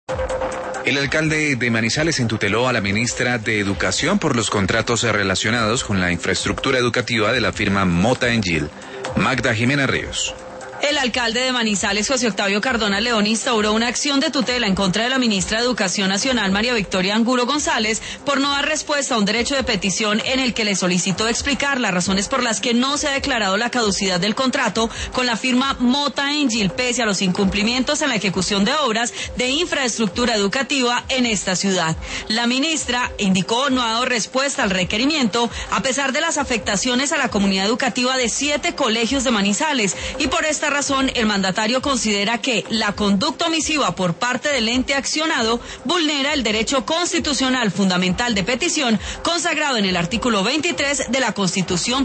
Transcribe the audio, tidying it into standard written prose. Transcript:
El alcalde de Manizales tuteló a la ministra de Educación por los contratos relacionados con la infraestructura educativa de la firma Mota Engil. Magda Jimena Ríos. El alcalde de Manizales, José Octavio Cardona León, instauró una acción de tutela en contra de la ministra de Educación Nacional, María Victoria Angulo González, por no dar respuesta a un derecho de petición en el que le solicitó explicar las razones por las que no se ha declarado la caducidad del contrato con la firma Mota Engil, pese a los incumplimientos en la ejecución de obras de infraestructura educativa en esta ciudad. La ministra indicó no ha dado respuesta al requerimiento, a pesar de las afectaciones a la comunidad educativa de 7 colegios de Manizales, y por esta razón, el mandatario considera que la conducta omisiva por parte del ente accionado vulnera el derecho constitucional fundamental de petición consagrado en el artículo 23 de la Constitución